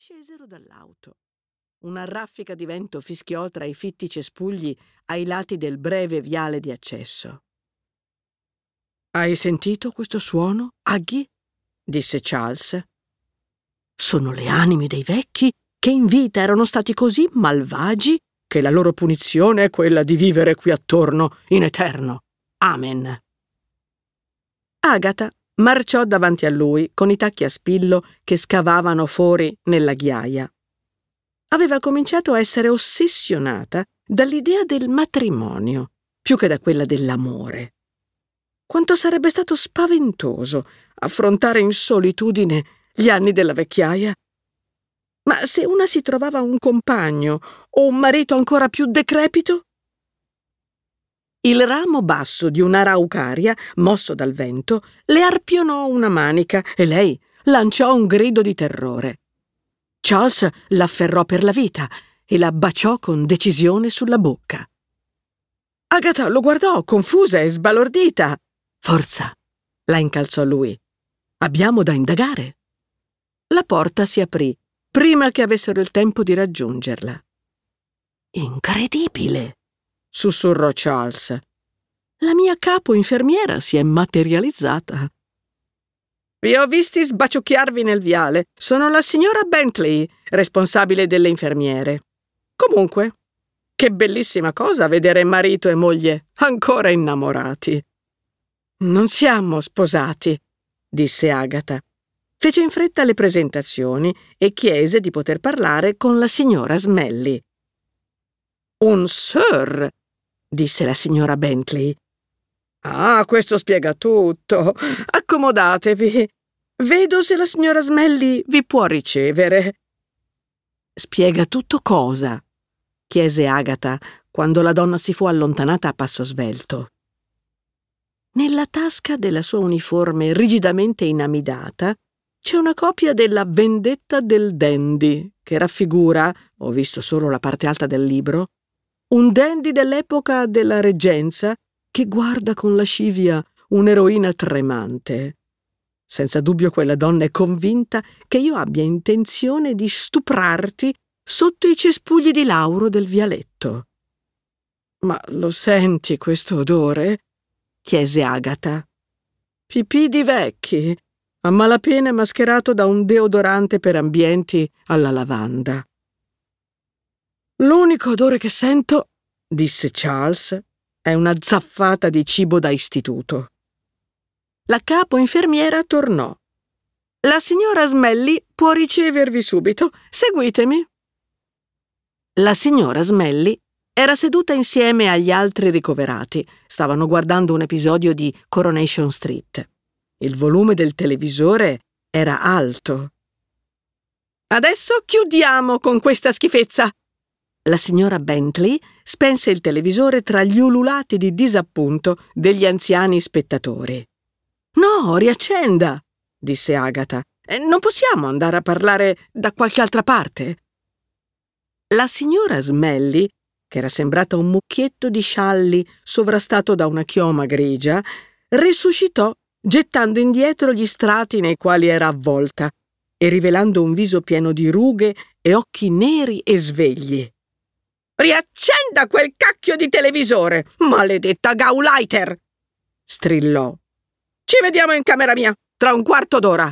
scesero dall'auto. Una raffica di vento fischiò tra i fitti cespugli ai lati del breve viale di accesso. «Hai sentito questo suono, Aggie?» disse Charles. «Sono le anime dei vecchi che in vita erano stati così malvagi che la loro punizione è quella di vivere qui attorno in eterno. Amen». Agatha marciò davanti a lui con i tacchi a spillo che scavavano fuori nella ghiaia. Aveva cominciato a essere ossessionata dall'idea del matrimonio più che da quella dell'amore. Quanto sarebbe stato spaventoso affrontare in solitudine gli anni della vecchiaia. Ma se una si trovava un compagno o un marito ancora più decrepito? Il ramo basso di un'araucaria, mosso dal vento, le arpionò una manica e lei lanciò un grido di terrore. Charles l'afferrò per la vita e la baciò con decisione sulla bocca. Agatha lo guardò, confusa e sbalordita. «Forza!» la incalzò lui. «Abbiamo da indagare». La porta si aprì prima che avessero il tempo di raggiungerla. «Incredibile!» sussurrò Charles. «La mia capo infermiera si è materializzata». «Vi ho visti sbaciucchiarvi nel viale. Sono la signora Bentley, responsabile delle infermiere. Comunque, che bellissima cosa vedere marito e moglie ancora innamorati». «Non siamo sposati», disse Agatha. Fece in fretta le presentazioni e chiese di poter parlare con la signora Smelly. «Un sir», disse la signora Bentley. «Ah, questo spiega tutto. Accomodatevi. Vedo se la signora Smelly vi può ricevere». «Spiega tutto cosa?» chiese Agatha quando la donna si fu allontanata a passo svelto. Nella tasca della sua uniforme rigidamente inamidata c'è una copia della Vendetta del dandy che raffigura, ho visto solo la parte alta del libro, un dandy dell'epoca della reggenza che guarda con lascivia un'eroina tremante. Senza dubbio quella donna è convinta che io abbia intenzione di stuprarti sotto i cespugli di lauro del vialetto. «Ma lo senti questo odore?» chiese Agatha. «Pipì di vecchi, a malapena mascherato da un deodorante per ambienti alla lavanda». «L'unico odore che sento», disse Charles, «è una zaffata di cibo da istituto». La capo infermiera tornò. «La signora Smelly può ricevervi subito. Seguitemi». La signora Smelly era seduta insieme agli altri ricoverati. Stavano guardando un episodio di Coronation Street. Il volume del televisore era alto. «Adesso chiudiamo con questa schifezza!» La signora Bentley spense il televisore tra gli ululati di disappunto degli anziani spettatori. «No, riaccenda!» disse Agatha. «Non possiamo andare a parlare da qualche altra parte?» La signora Smelly, che era sembrata un mucchietto di scialli sovrastato da una chioma grigia, risuscitò gettando indietro gli strati nei quali era avvolta e rivelando un viso pieno di rughe e occhi neri e svegli. «Riaccenda quel cacchio di televisore, maledetta Gauleiter!» strillò. «Ci vediamo in camera mia, tra un quarto d'ora!»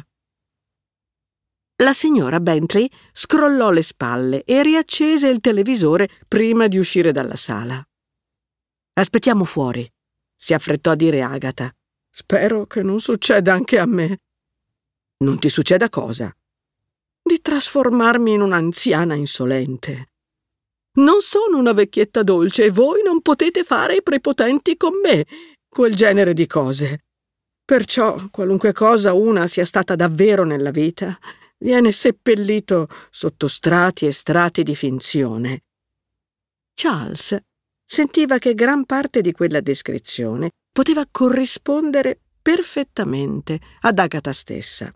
La signora Bentley scrollò le spalle e riaccese il televisore prima di uscire dalla sala. «Aspettiamo fuori», si affrettò a dire Agatha. «Spero che non succeda anche a me». «Non ti succeda cosa?» «Di trasformarmi in un'anziana insolente. Non sono una vecchietta dolce e voi non potete fare i prepotenti con me, quel genere di cose. Perciò, qualunque cosa una sia stata davvero nella vita, viene seppellito sotto strati e strati di finzione». Charles sentiva che gran parte di quella descrizione poteva corrispondere perfettamente ad Agatha stessa.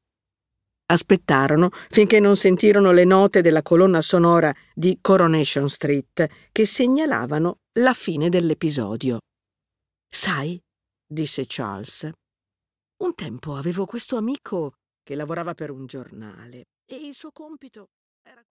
Aspettarono finché non sentirono le note della colonna sonora di Coronation Street che segnalavano la fine dell'episodio. «Sai», disse Charles, «un tempo avevo questo amico che lavorava per un giornale e il suo compito era